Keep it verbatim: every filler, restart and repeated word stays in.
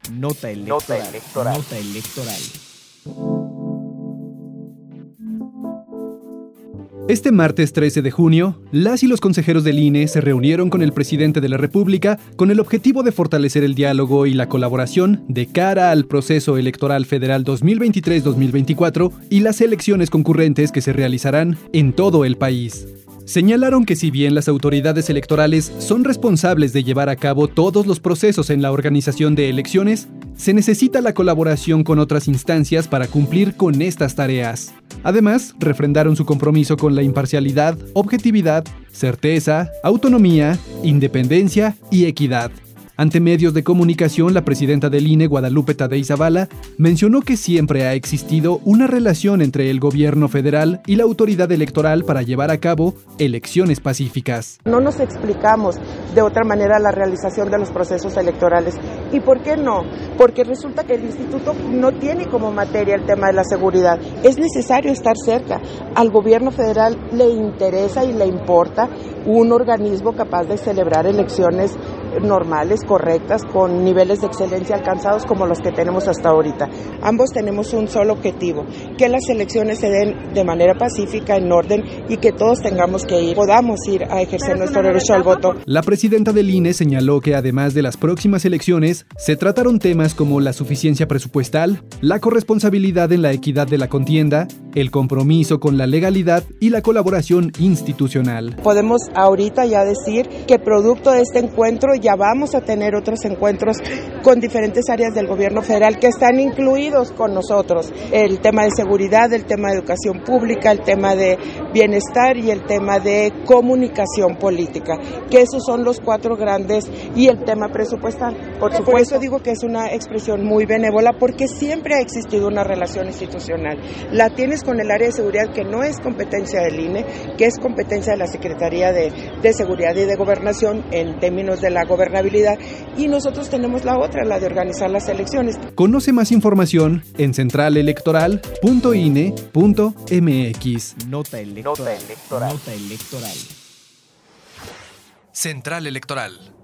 Nota electoral. Nota electoral. Nota electoral. Este martes trece de junio, las y los consejeros del I N E se reunieron con el presidente de la República con el objetivo de fortalecer el diálogo y la colaboración de cara al proceso electoral federal dos mil veintitrés dos mil veinticuatro y las elecciones concurrentes que se realizarán en todo el país. Señalaron que si bien las autoridades electorales son responsables de llevar a cabo todos los procesos en la organización de elecciones, se necesita la colaboración con otras instancias para cumplir con estas tareas. Además, refrendaron su compromiso con la imparcialidad, objetividad, certeza, autonomía, independencia y equidad. Ante medios de comunicación, la presidenta del I N E, Guadalupe Tadei Zavala, mencionó que siempre ha existido una relación entre el gobierno federal y la autoridad electoral para llevar a cabo elecciones pacíficas. No nos explicamos de otra manera la realización de los procesos electorales. ¿Y por qué no? Porque resulta que el instituto no tiene como materia el tema de la seguridad. Es necesario estar cerca. Al gobierno federal le interesa y le importa un organismo capaz de celebrar elecciones normales, correctas, con niveles de excelencia alcanzados como los que tenemos hasta ahorita. Ambos tenemos un solo objetivo, que las elecciones se den de manera pacífica, en orden, y que todos tengamos que ir, podamos ir a ejercer nuestro derecho al voto. La presidenta del I N E señaló que además de las próximas elecciones, se trataron temas como la suficiencia presupuestal, la corresponsabilidad en la equidad de la contienda, el compromiso con la legalidad y la colaboración institucional. Podemos ahorita ya decir que producto de este encuentro ya vamos a tener otros encuentros con diferentes áreas del gobierno federal que están incluidos con nosotros. El tema de seguridad, el tema de educación pública, el tema de bienestar y el tema de comunicación política, que esos son los cuatro grandes, y el tema presupuestal. Por supuesto digo que es una expresión muy benévola porque siempre ha existido una relación institucional. La tienes con el área de seguridad, que no es competencia del I N E, que es competencia de la Secretaría de, de Seguridad y de Gobernación en términos de la gobernabilidad, y nosotros tenemos la otra, la de organizar las elecciones. Conoce más información en central electoral punto i n e punto m x. Nota electoral. Nota electoral. Nota electoral. Central Electoral.